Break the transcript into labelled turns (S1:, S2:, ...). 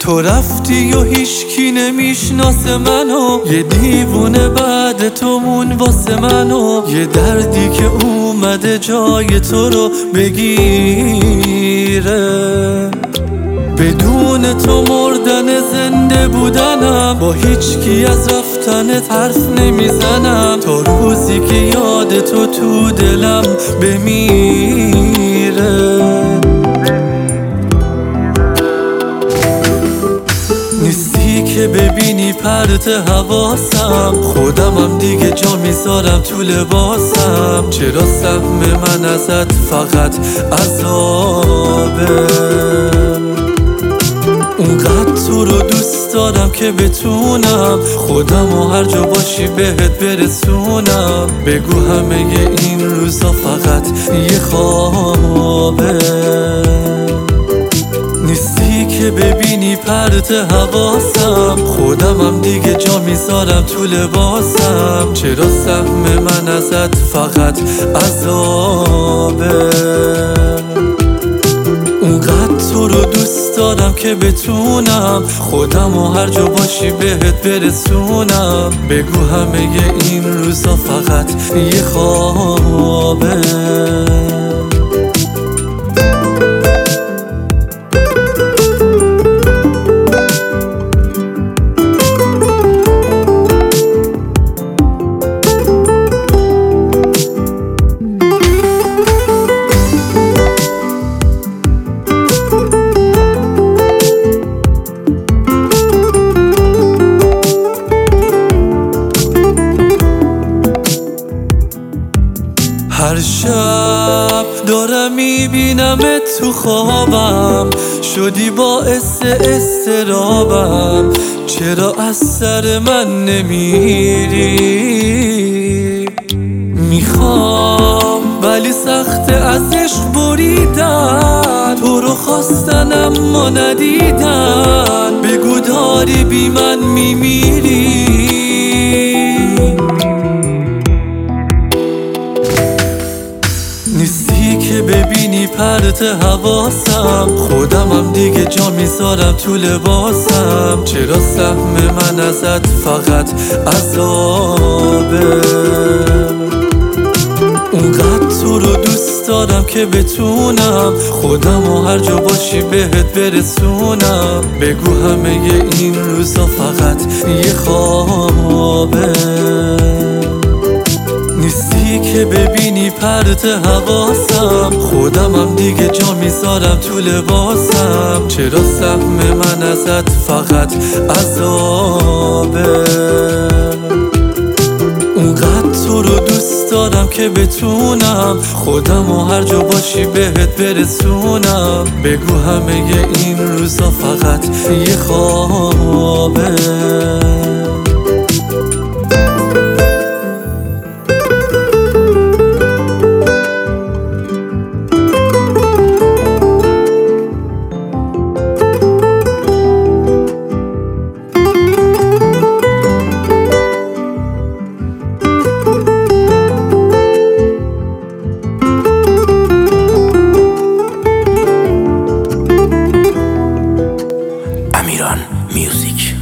S1: تو رفتی و هیچکی نمیشناسه منو، یه دیوونه بعد تو مون واسه منو، یه دردی که اومده جای تو رو بگیره. بدون تو مردن زنده بودنم، با هیچکی از رفتنت حرف نمیزنم، تا روزی که یاد تو دلم بمیره. نیستی که ببینی پرت حواسم، خودمم دیگه جا میذارم تو لباسم. چرا سهم من ازت فقط عذابه؟ اونقدر تو رو دوست دارم که بتونم خودم و هر جا باشی بهت برسونم. بگو همه این روزا فقط یه خوابه. نیستی که ببینی پرت حواسم، خودمم دیگه جا میذارم تو لباسم. چرا سهم من ازت فقط عذابه؟ اونقدر تو رو دوست دارم که بتونم خودم و هر جا باشی بهت برسونم. بگو همه این روزا فقط یه خوابه. هر شب دارم میبینمت تو خوابم، شدی باعث استرابم. چرا از سر من نمیری؟ میخوام ولی سخت از عشق بریدن، تو رو خواستن اما ندیدن. بگو داری بی من میمیری؟ نیستی که ببینی پرت حواسم، خودمم دیگه جا میذارم تو لباسم. چرا سهم من ازت فقط عذابه؟ اونقدر تو رو دوست دارم که بتونم خودم و هر جا باشی بهت برسونم. بگو همه این روزا فقط یه خوابه. نیستی که ببینی پرت حواسم، خودمم دیگه جا میذارم تو لباسم. چرا سهم من ازت فقط عذابه؟ اونقدر تو رو دوست دارم که بتونم خودم و هر جا باشی بهت برسونم. بگو همه این روزا فقط یه خوابه.
S2: Amiran Music.